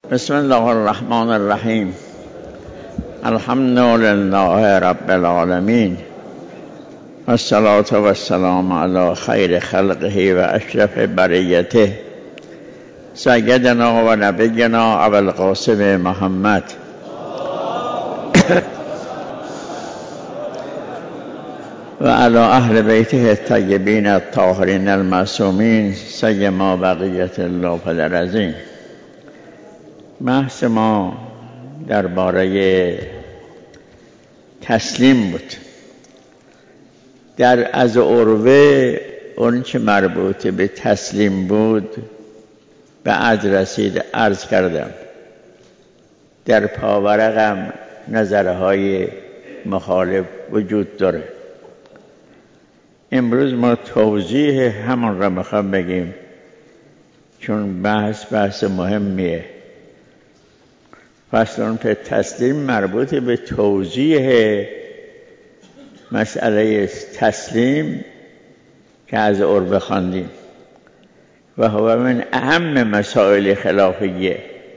بسم الله الرحمن الرحیم. الحمد لله رب العالمین، والصلاة والسلام علی خیر خلقه و اشرف بریته سیدنا و نبینا ابوالقاسم محمد و علی اهل بیته الطیبین الطاهرین المعصومین سیما بقیة الله فی الارضین. بحث ما درباره تسلیم بود. در از عروه اون چه مربوط به تسلیم بود به عد رسید عرض کردم. در پاورقم نظرهای مخالف وجود داره. امروز ما توضیح همان را میخوام بگیم، چون بحث مهمیه. فصل به تسلیم مربوط به توضیح مسئله تسلیم که از عروه خواندیم و هو من اهم مسائل خلافیه.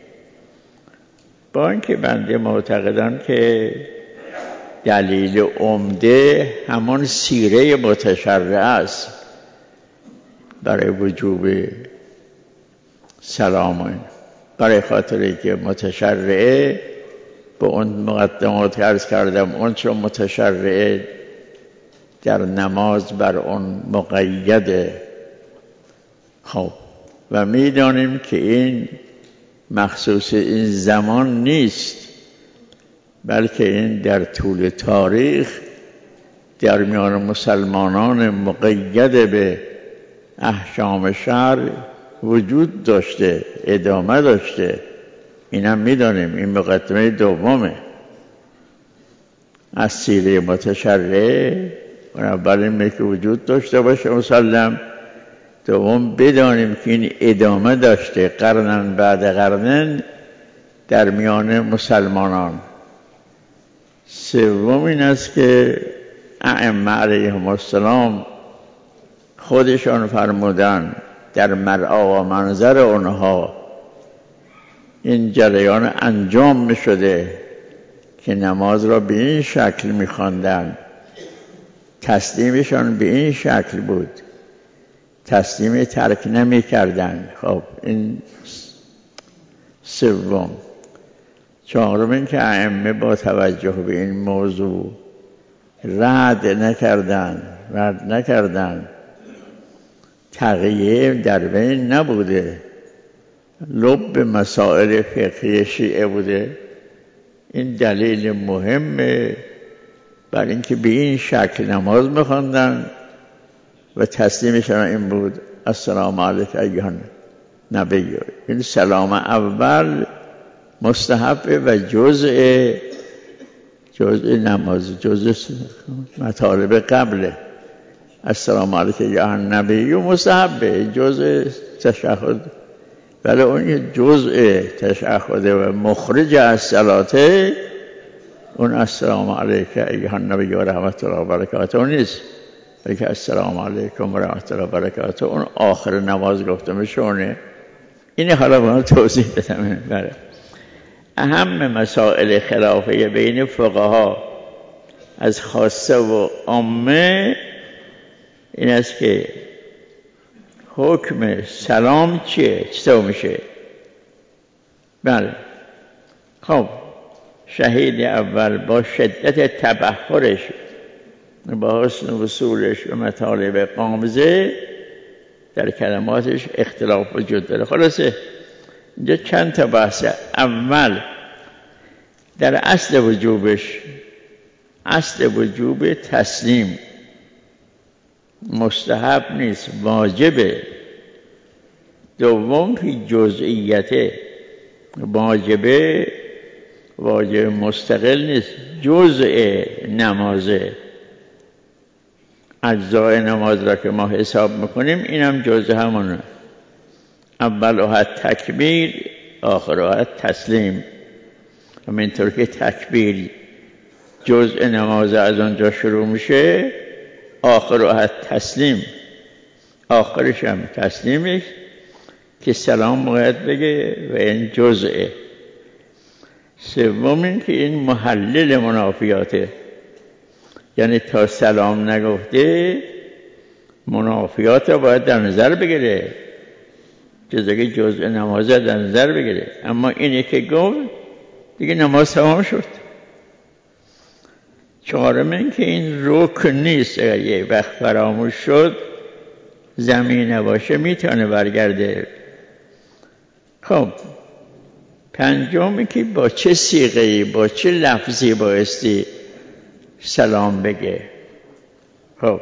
با اینکه بنده معتقدم که دلیل عمده همان سیره متشرعه است برای وجوب سلام، برای خاطری که متشرعه به اون مقدمات عرض کردم، اون چون متشرعه در نماز بر اون مقیده. خب و میدانیم که این مخصوص این زمان نیست، بلکه این در طول تاریخ در میان مسلمانان مقید به احکام شرع وجود داشته، ادامه داشته. اینم میدانیم. این مقدمه دومه از سیره متشرعه. اول که وجود داشته باشه مسلم، دوم بدانیم که این ادامه داشته قرنن بعد قرنن در میان مسلمانان. سوم این است که ائمه علیهم السلام خودشان فرمودن در مرعا و منظر اونها این جریان انجام می شده که نماز را به این شکل می خواندن. تسلیمشان به این شکل بود، تسلیم ترک نمی کردن. خب این سوم. چهارم این که ائمه با توجه به این موضوع رد نکردن. تغییر در بین نبوده، لب مسائل فقهی شیعه بوده. این دلیل مهمه بر اینکه به این شکل نماز می‌خواندن و تسلیمشان این بود السلام علیک ایها النبی. این سلام اول مستحب و جزء نماز، جزء مطالب قبله. السلام علیکم یا النبی مستحبه، جزء تشهد، ولی اون جزء تشهد و مخرج از صلاته اون السلام علیکم ایها النبی و رحمت الله و برکاته اون نیست، بلکه السلام علیکم و رحمت الله و برکاته اون آخر نماز گفته میشونه. این حالا با توضیح بدم. بله. اهم مسائل خلافه بین فقها از خاصه و عامه این است که حکم سلام چیه، چطور میشه. بله. خب شهید اول با شدت تبحرش، با حسن وصولش و مطالب قامزه در کلماتش اختلاف وجود داره. خلاصه اینجا چند تا بحثه. اول در اصل وجوبش، اصل وجوب تسلیم مستحب نیست، واجبه. دوم فی جزئیته، واجب مستقل نیست، جزء نمازه. اجزای نماز را که ما حساب میکنیم اینم جزء همونه. اولها تکبیر، آخرها تسلیم. همینطور که تکبیر جزء نماز از اونجا شروع میشه، آخرها تسلیم، آخرش هم تسلیمش که سلام باید بگه و این جزءه. سوم این که این محلل منافیاته، یعنی تا سلام نگفته منافیات را باید در نظر بگیره، چیزی که جزء نماز در نظر بگیره. اما اینی که گفت دیگه نماز تمام شد. چهارم این که این رکن نیست، اگر یه وقت فراموش شد زمین نباشه میتونه برگرده. خب پنجم که با چه صیغه‌ای با چه لفظی بایستی سلام بگه. خب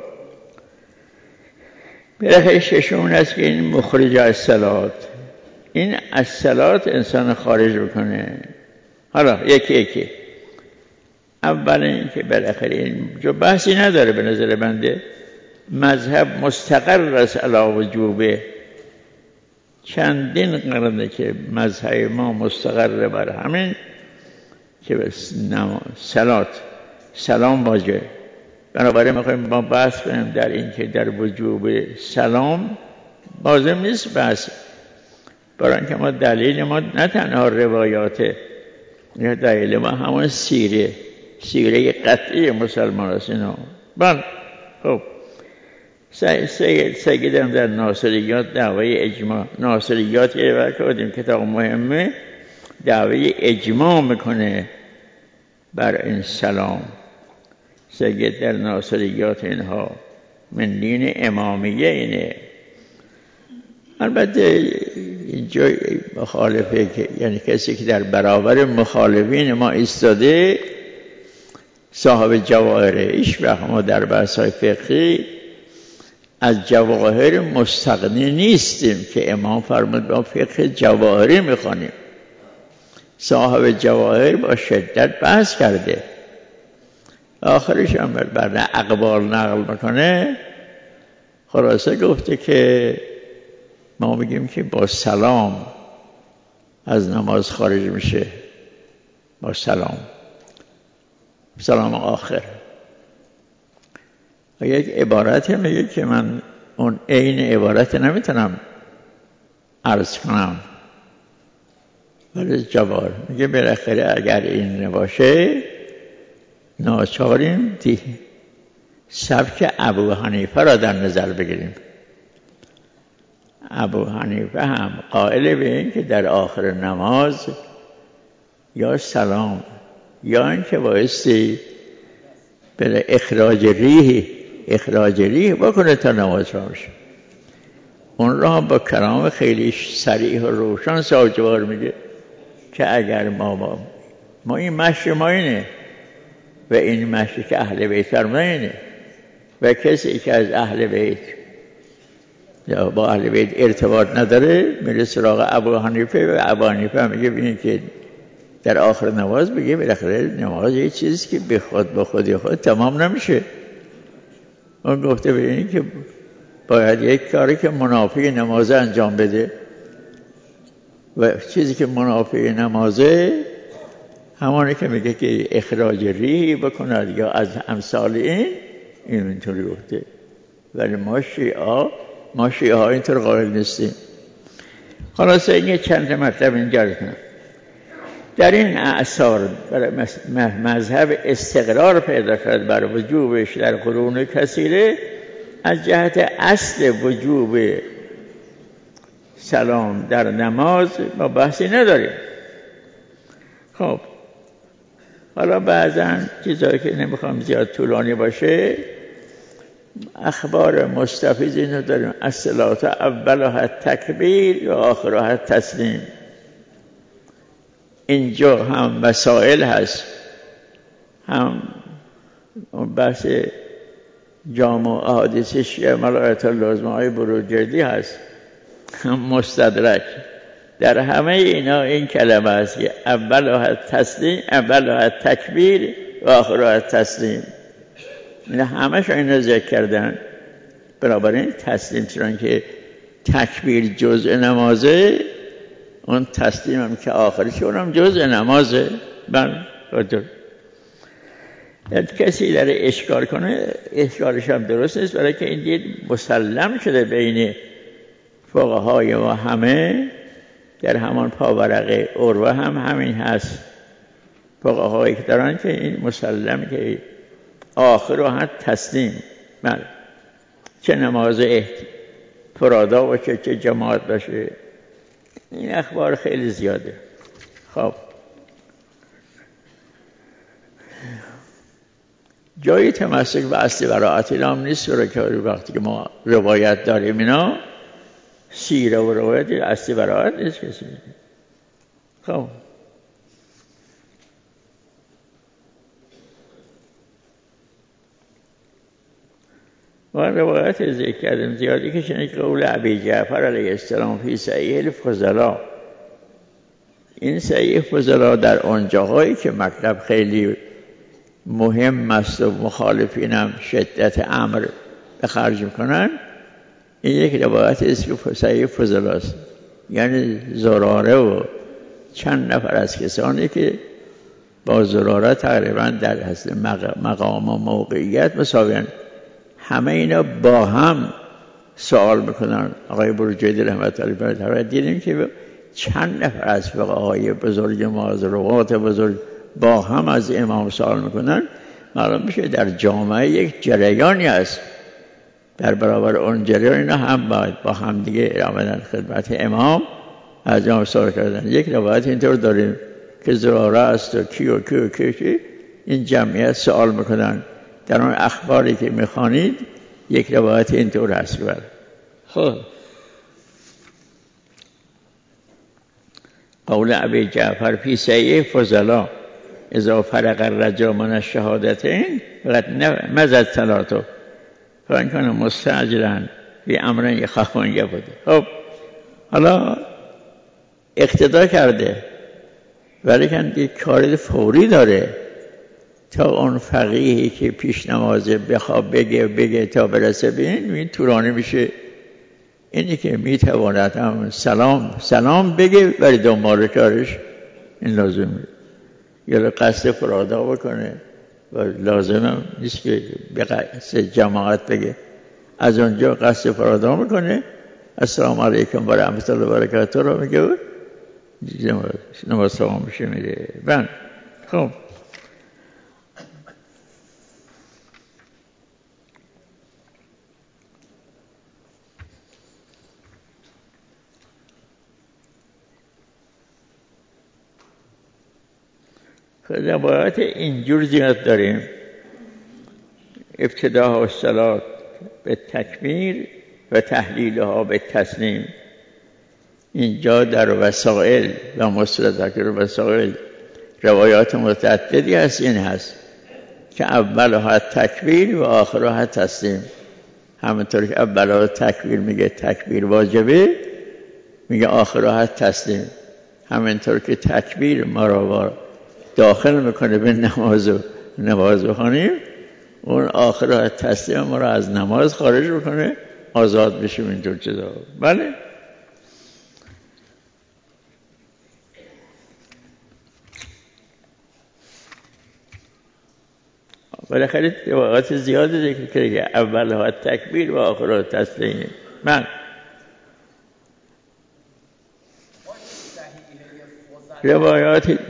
بالاخره ششم است که این مخرج از صلات، این از صلات انسان خارج بکنه. حالا یکی اول این که بالاخره این جو بحثی نداره به نظر بنده، مذهب مستقر است علی وجوبه. چندین قرنه که مذهب ما مستقر بر همین که سلام واجبه. بنابراین میخوایم ما بحث کنیم در این که در وجوب سلام لازم نیست بحث، برای اینکه ما دلیل ما نه تنها روایاته، دلیل ما همون سیره قطعی مسلمان است. اینا بله. خب سیدم در ناصریات دعوی اجماع، ناصریات یه وقت کردیم کتاب مهمه، دعوی اجماع میکنه بر این سلام. سید در ناصریات اینها من دین امامیه اینه. البته اینجا مخالفه که یعنی کسی که در برابر مخالفین ما ایستاده صاحب جواهره. ایش وقت ما در بحث‌های فقهی از جواهر مستغنی نیستیم که امام فرمود با فقه جواهری میخوانیم. صاحب جواهر با شدت بحث کرده، آخرش هم بر اقوال نقل میکنه. خلاصه گفته که ما میگیم که با سلام از نماز خارج میشه، با سلام آخر. و یک عبارت میگه که من اون عین عبارت نمیتونم عرض کنم، ولی جواب میگه بالاخره اگر این نباشه ناچاریم سبک ابو حنیفه را در نظر بگیریم. ابو حنیفه هم قائل به این که در آخر نماز یا سلام یا این که بایستی بله اخراج ریح بکنه تا نماز را میشه. اون را با کلام خیلی صریح و روشن ساجوار میگه که اگر ما این مشی ما اینه و این مشی که اهل بیت فرماینه و کسی که از اهل بیت یا با اهل بیت ارتباط نداره میره سراغ ابو حنیفه و ابو حنیفه میگه ببینید که در آخر نماز بگه بالاخره نماز یه چیزی که به خودی خود تمام نمیشه. اون گفته ببینید که باید یک کاری که منافی نمازه انجام بده و چیزی که منافی نمازه همانی که میگه که اخراج ریحی بکند یا از امثال اینطوری گفته. ولی ما شیعه ها اینطور قائل نیستیم. خلاصه این چند مطلب اینجا کنم. در این اعصار مذهب استقرار پیدا کرد بر وجوبش در قرون کثیره. از جهت اصل وجوب سلام در نماز ما بحثی نداریم. خب حالا بعضا چیزایی که نمیخوام زیاد طولانی باشه، اخبار مستفیض اینو داریم: الصلات اولها تکبیر و آخرها تسلیم. اینجا هم مسائل هست، هم بحث جامع احادیث شیعه ملائکه اللازمه های بروجردی هست، هم مستدرک. در همه اینا این کلمه هست که اولها تسلیم، اولها تکبیر و آخرها تسلیم. اینا همش اینا ذکر کردن. بنابراین تسلیم چون که تکبیر جزء نمازه، اون تسلیم هم که آخرش اونم جزء نمازه. بله کسی در اشکال کنه اشکالش هم درست نیست، برای که این دید مسلم شده بین فقهای و همه. در همان پاورقه عروه هم همین هست فقهایی که دارن که این مسلم که آخرها تسلیم، بله، چه نماز فرادا باشه چه جماعت باشه. این اخبار خیلی زیاده. خب جایی تمسک به اصل براءت اینا هم نیست رو که وقتی که ما روایت داریم اینا سیره و روایت اصل براءت نیست کسی. خب ما روایت ذکر کردیم زیادی که شنید قول ابی جعفر علیه السلام فی صحیح الفضلا. این صحیح فضلا در اونجاهایی که مطلب خیلی مهم است و مخالفینم شدت امر به خرج میکنن، این یک روایت اسم صحیح فضلا است. یعنی زراره و چند نفر از کسانی که با زراره تقریبا در حسن مقام و موقعیت مساویان، همه اینا با هم سوال میکنن. آقای بروجردی رحمت الله علیه دیدیم که چند نفر از فقهای بزرگ ما از روات بزرگ با هم از امام سوال میکنن. معلوم میشه در جامعه یک جریانی است. در برابر اون جریان اینا هم باید با هم دیگه آمدن خدمت امام از امام سوال کردن. یک روایت اینطور داریم که زراره است و کی و کی و کی این جمعیت سوال میکنن. در اون اخباری که میخوانید یک روایت اینطور هست. خب قول ابی جعفر فی صحیح فضلا اذا فرق الرجل من الشهادتین فقط مزد صلاته فان کان مستعجلا فی امر یخاف یفوت. خب حالا اقتدا کرده ولی که کار فوری داره تا اون فقیهی که پیش نمازه بخواب بگه تا برسه به این طولانی میشه. اینی که میتواند هم سلام بگه ولی دنبال کارش این لازمه، یا قصد فرادا بکنه و لازم هم نیست که به قصد جماعت بگه. از اونجا قصد فرادا میکنه السلام علیکم و رحمت الله و برکاته رو میگه نماز تمام میشه میره. خب روایت اینجور زیاد داریم. ابتداء الصلاة به تکبیر و تحلیلها به تسلیم. اینجا در وسائل و مستدرک وسائل روایات متعددی هست. این هست که اولها تکبیر و آخرها تسلیم. همونطور که اولها تکبیر میگه تکبیر واجبه، میگه آخرها تسلیم. همونطور که تکبیر ما را داخل میکنه به نماز بخونیم، اون آخر تسلیم ما را از نماز خارج میکنه، آزاد بشیم اینطور چیزا. بله ولی خیلی روایات زیاده ذکر کرده اولها تکبیر و آخرها تسلیم. روایات صحیحه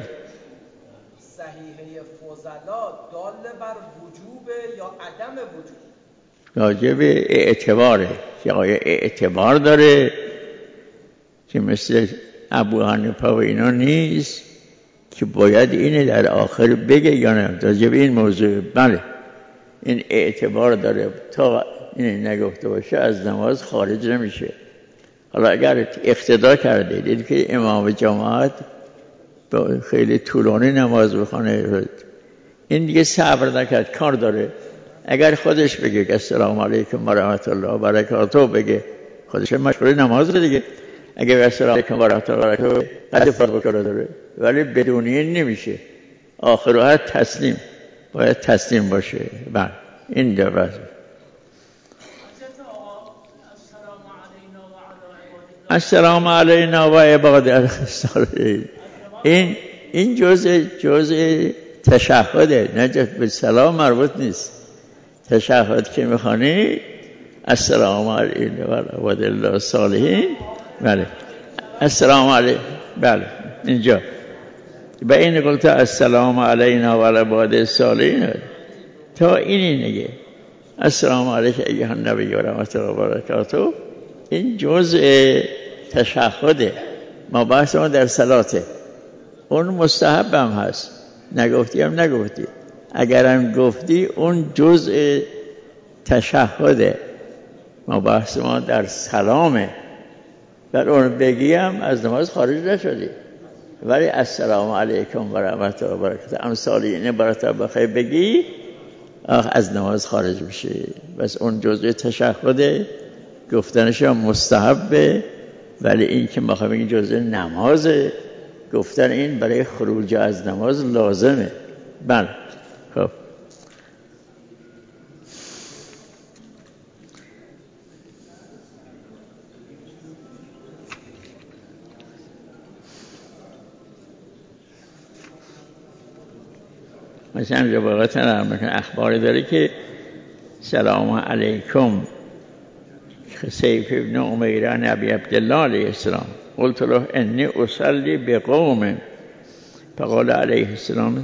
فضلا دال بر وجوب یا عدم وجوب؟ راجب اعتباره که آیا اعتبار داره که مثل ابو حنیفه و اینا نیست که باید اینه در آخر بگه یا نه. راجب این موضوع بله این اعتبار داره، تا این نگفته باشه از نماز خارج نمیشه. حالا اگر اقتدا کرده دید که امام جماعت خیلی طولانی نماز بخونه، این دیگه صبر نکرد، کار داره. اگر خودش بگه که السلام علیکم و رحمت الله و برکاته بگه، خودش مشغول نماز رو دیگه. اگر السلام علیکم و رحمت الله و برکاته قد فرق کار داره، ولی بدون این نمیشه. آخرها تسلیم، باید تسلیم باشه. بله این دو السلام علینا و عباد الصالحین. این جزء تشهده، نه به سلام مربوط نیست. تشهد که میخوانی السلام علینا و عباد الصالحین، بله السلام علیکم، بله اینجا و این قلت السلام علینا و علی عباد الصالحین تا اینی نگه السلام علیک ایها النبی و رحمت الله و برکاته. این جزء تشهده. ما بحث ما در صلاته، اون مستحب هم هست، نگفتی هم نگفتی، اگرم گفتی اون جزء تشهده. ما بحث ما در سلامه، در اون بگی هم از نماز خارج نشدی، ولی السلام علیکم و رحمت الله و برکاته امثال این براتب بخیر بگی از نماز خارج میشی. بس اون جزء تشهده، گفتنش هم مستحبه، ولی این که ما خواهیم این جزء نمازه، گفتن این برای خروج از نماز لازمه. بله خب مثلا روایت اخباری داره که سلام علیکم سیف ابن امیره نبی عبدالله علیه السلام قلت له انی اصلی بقوم فقال علیه السلام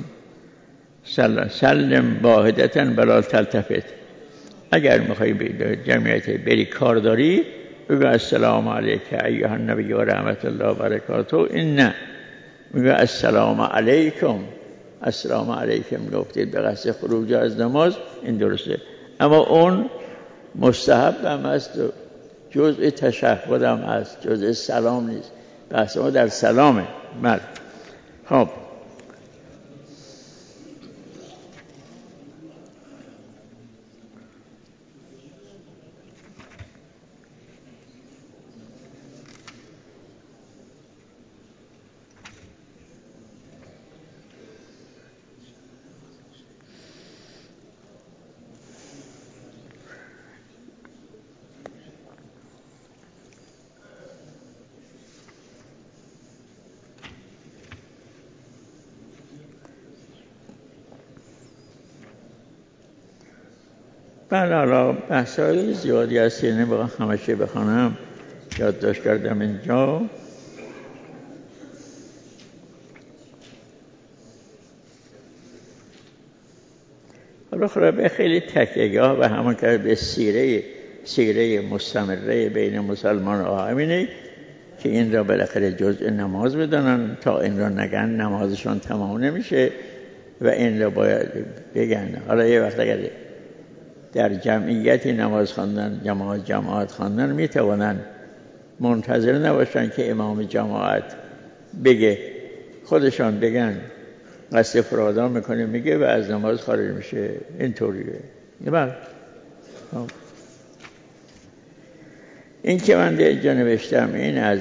سلم واحدتا بلا تلتفت. اگر میخوایی به جمعیت بری کار داری بگو السلام علیک ایها النبی و رحمت الله و برکاته. این نه، میگو السلام علیکم. السلام علیکم گفتید به قصد خروج از نماز، این درسته، اما اون مستحب هم هست و جزء تشهد هم هست، جزء سلام نیست. بحث ما در سلامه. بله خب بله حالا بحثای زیادی هست، یعنی با همشه بخوانم یادداشت کردم اینجا. حالا خلاصه خیلی تکیه‌گاه و همون که به سیره مستمره بین مسلمان ها همینه که این را بالاخره جزء نماز بدانن، تا این را نگن نمازشون تمام نمیشه و این را باید بگن. حالا یه وقت اگر در جمعیتی نماز خواندن، جماعت خواندن، میتوانن منتظر نباشن که امام جماعت بگه، خودشان بگن قصد فرادا میکنه میگه و از نماز خارج میشه. اینطوریه. بله این که من در اینجا نوشتم این از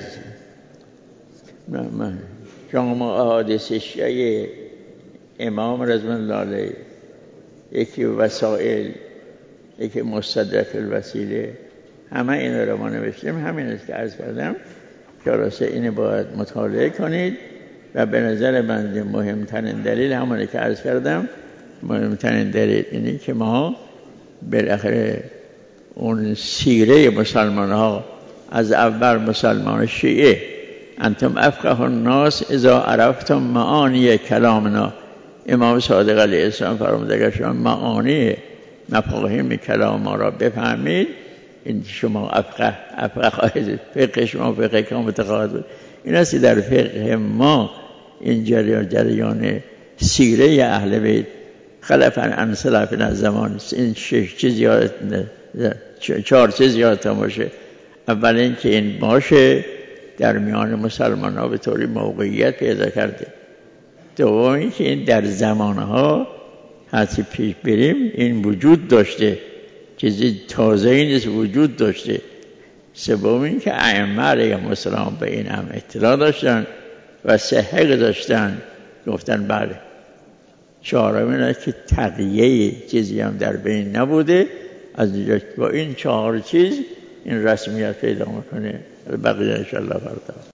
جامع احادیث شیعه امام رضوان الله علیه، یکی وسائل، یکی مستدرک الوسیله، همه این رو ما نوشتیم. همین است که عرض کردم که راسته اینو باید مطالعه کنید و به نظر من مهمترین دلیل همونه که عرض کردم. مهمترین دلیل اینه که ما بالاخره اون سیره مسلمان ها از اول مسلمان شیعه انتم افقه الناس اذا عرفتم معانی کلامنا، امام صادق علیه السلام فرموده اگر شما معانی مفاهیم کلام ما را بفهمید، این شما افقه خواهید. فقه شما فقه که متقاعد بود. این است در فقه ما این جریان سیره اهل بیت خلفا عن سلف از زمان این 6 چیز یاد 4 چیز یادتون باشه. اول این که این باشه در میان مسلمان ها به طوری موقعیت پیدا کرده. دوم این که این در زمانها هرچی پیش بریم این وجود داشته، چیزی تازه‌ای نیست، وجود داشته. سوم این که ائمه علیهم السلام به این هم اطلاع داشتن و صحه داشتن، گفتن بله. چهارم اینه که تقیه چیزی هم در بین نبوده. از اینجا با این 4 چیز این رسمیت پیدا میکنه. بقیه انشاءالله فردا.